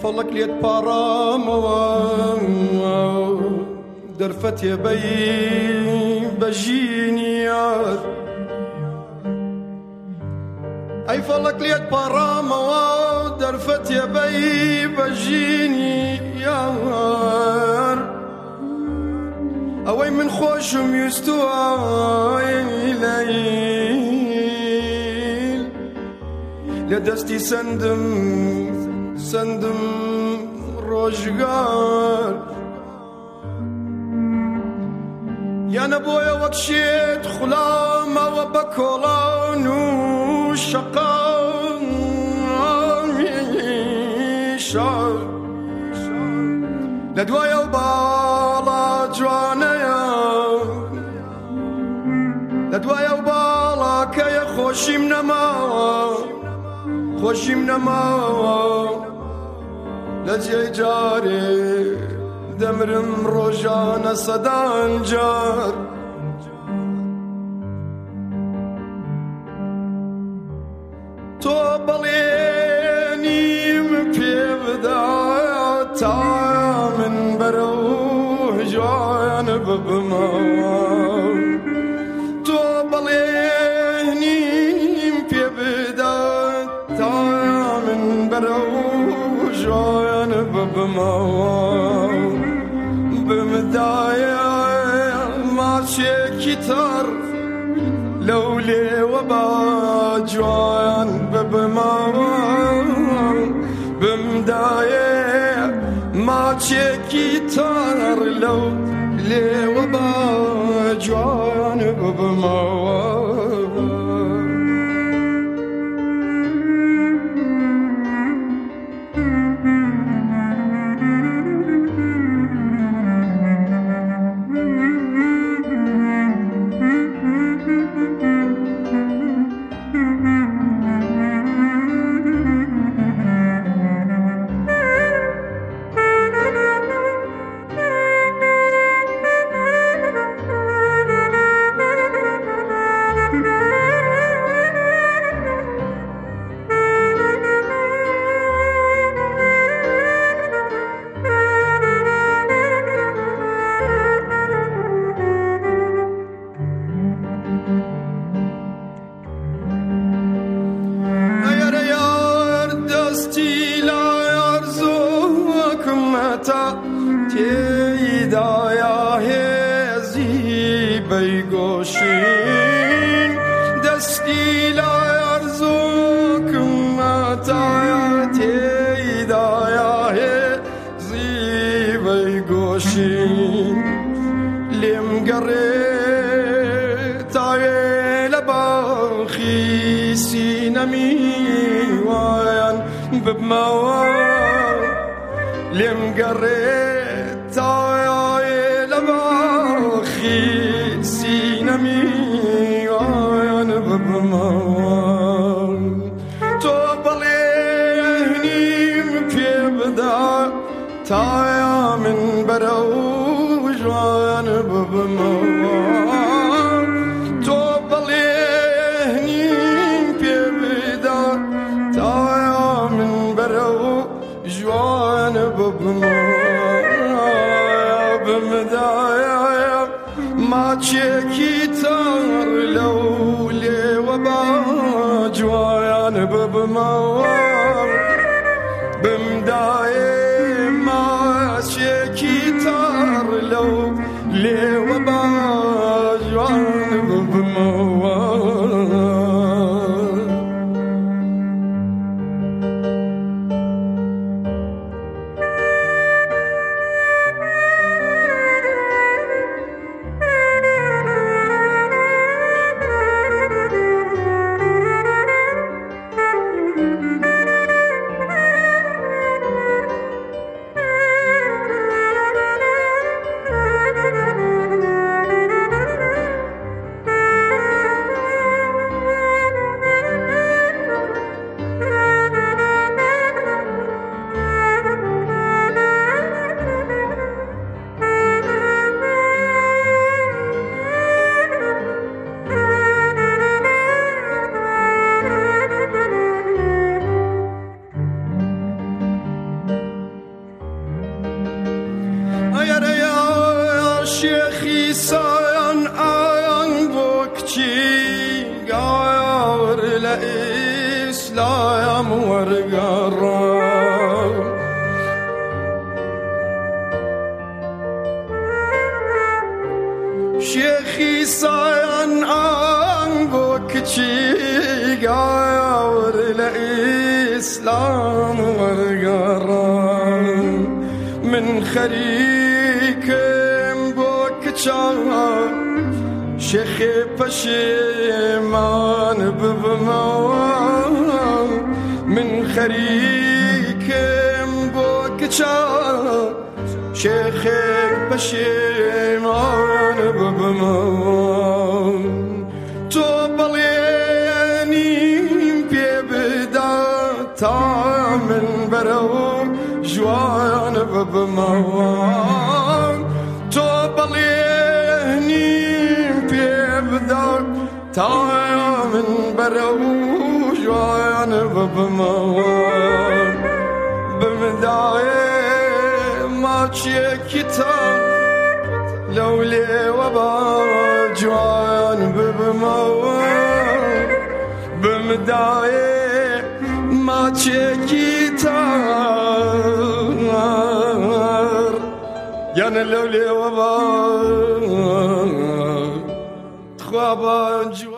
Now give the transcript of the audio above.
فڵک لێت پاڕامەوە دەرفەتێ بەی بەژینی یار ئەی فەڵک لێت پاڕامەوە دەرفەتێ بەی بەژینی یار ئەوەی من خۆشم ویستووە لەیل لە دەستی سندم ڕۆژگار یانە بۆیە وەک شێت خوڵامەوە بە کۆڵان و شەقامیشار لە دوایە و باڵا جوانەیە لە دوایە و باڵاکەیە خۆشیم نەماوە لە جێی جارێ دەمرم ڕۆژانە سەدان جار تۆ بەڵێنیم پێ بدایە تا من بەرە و جوان ببمەوە تۆ بەڵێنیم پێ بدایە تا من بەرە و جوان ببمەوە بمدایە ماچێکی تەڕ لەو لێوە با جوان ببمەوە بمدایە ماچێکی تەڕ لەو لێوە با جوان ببمەوە تێیدایە هێزی بەیگۆشین دەستی لای ئەرزووکمەتایە تێیدایە هێزی بەیگۆشین لێم گەڕێتاوێ لە باخی سینەمی وایان ببمەوە لێم گەڕێتاوێ لە باخی سینەمی وایان ببمەوە تۆ بەڵێنیم پێ بدە تایا من بەرە و جوان ببمەوە تۆ بەڵێنیم پێ بدە تایا من بەرە و جوان ببمەوە بمدایە ماچێکی تەڕ لەو لێوە با جوان ببمەوە بمدایە ماچێکی تەڕ لەو لێوە با جوان ببمەوە إسلام ورقرام شيخي سايان عنقوك تشيقا ورلا إسلام ورقرام من خريكم بوك تشاقا شيخي بشيمان ببموان من خريكم بوك تشاقا شيخي بشيمان ببموان توبليني بيبدا تامن برو جوان ببموان توبليني بيبدا تامن برو جوان ببموان بمداية ما تشكتان لولي وبا جوان ببموان بمداية ما تشكتان يعني لولي وبا خوابان جوان